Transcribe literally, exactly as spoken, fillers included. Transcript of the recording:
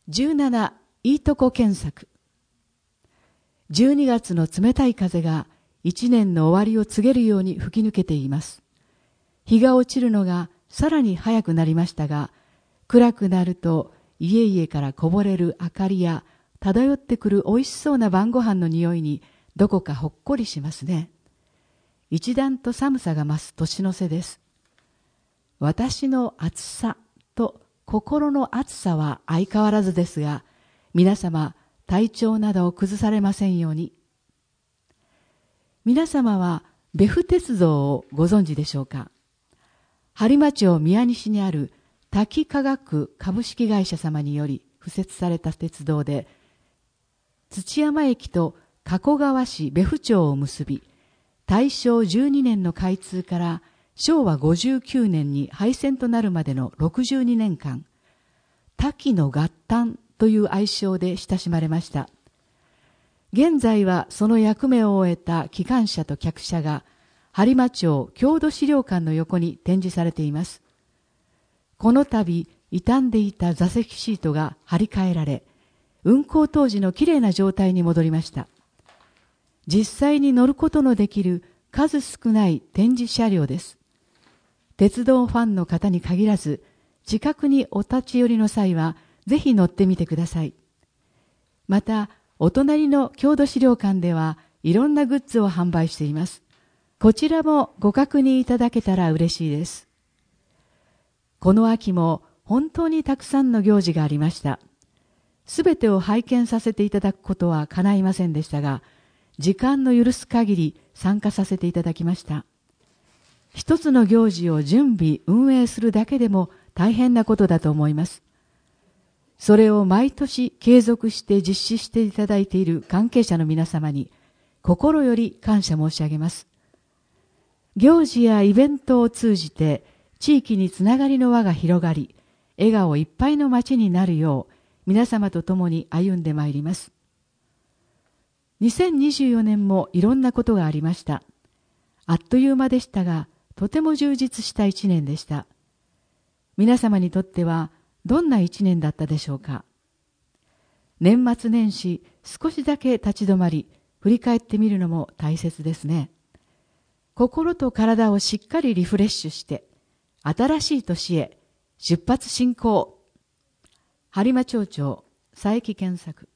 じゅうなな、いいとこ検索。じゅうにがつの冷たい風が一年の終わりを告げるように吹き抜けています。日が落ちるのがさらに早くなりましたが、暗くなると家々からこぼれる明かりや漂ってくるおいしそうな晩ご飯の匂いにどこかほっこりしますね。一段と寒さが増す年の瀬です。私の暑さと心の暑さは相変わらずですが、皆様体調などを崩されませんように。皆様は別府鉄道をご存知でしょうか。播磨町宮西にある滝化学株式会社様により敷設された鉄道で、土山駅と加古川市別府町を結び、大正じゅうにねんの開通からしょうわごじゅうきゅうねんに廃線となるまでのろくじゅうにねんかん、滝の合旦という愛称で親しまれました。現在はその役目を終えた機関車と客車が播磨町郷土資料館の横に展示されています。この度傷んでいた座席シートが張り替えられ、運行当時のきれいな状態に戻りました。実際に乗ることのできる数少ない展示車両です。鉄道ファンの方に限らず、近くにお立ち寄りの際はぜひ乗ってみてください。また、お隣の郷土資料館ではいろんなグッズを販売しています。こちらもご確認いただけたら嬉しいです。この秋も本当にたくさんの行事がありました。すべてを拝見させていただくことは叶いませんでしたが、時間の許す限り参加させていただきました。一つの行事を準備、運営するだけでも大変なことだと思います。それを毎年継続して実施していただいている関係者の皆様に心より感謝申し上げます。行事やイベントを通じて地域につながりの輪が広がり、笑顔いっぱいの街になるよう皆様と共に歩んでまいります。にせんにじゅうよねんもいろんなことがありました。あっという間でしたが、とても充実した一年でした。皆様にとってはどんな一年だったでしょうか。年末年始、少しだけ立ち止まり、振り返ってみるのも大切ですね。心と体をしっかりリフレッシュして、新しい年へ出発進行。播磨町長、佐伯健作。